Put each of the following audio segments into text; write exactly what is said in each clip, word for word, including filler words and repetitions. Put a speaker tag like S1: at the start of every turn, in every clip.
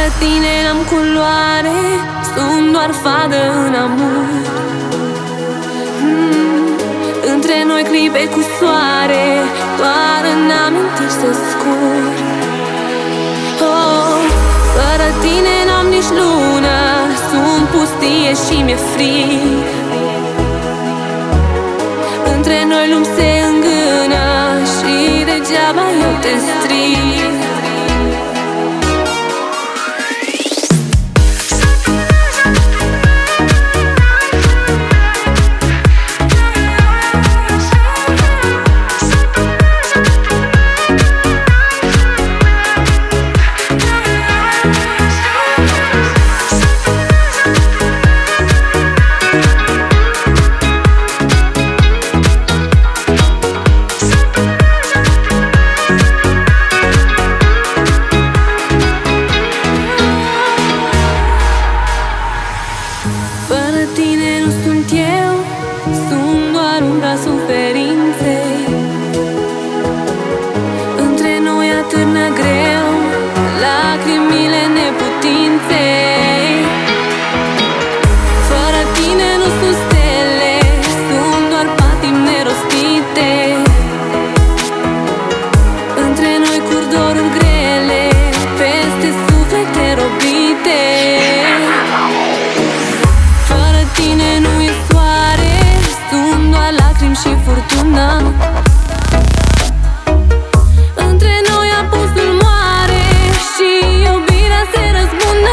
S1: tine n-am culoare, sunt doar fadă în amur. hmm. Între noi clipe cu soare, doar în amintiri se scurg. oh, Fără tine n-am nici lună, sunt pustie și mi-e frig. Între noi lumi se îngână și degeaba eu te strig. Fără tine nu sunt eu, sunt doar umbra suferinței. Între noi atârnă greu lacrimile neputinței. Fără tine nu sunt stele, sunt doar patimi nerostite. Între noi curg doruri grele, peste suflete robite. Nu e soare, sunt doar lacrimi și furtună. Între noi apusul moare și iubirea se răzbună.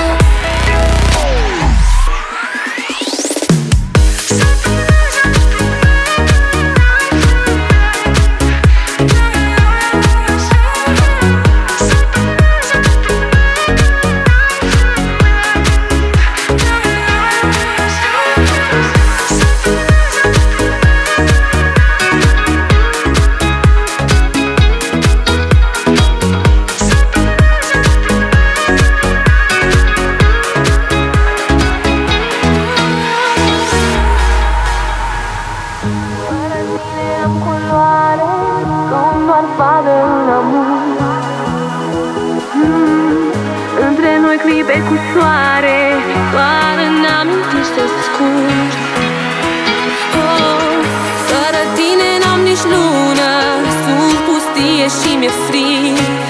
S1: Am culoare, sunt doar fadă în amur. hmm. Între noi clipe cu soare, doar în amintiri se scurg. oh, Fără tine n-am nici lună, sunt pustie și mi-e frig.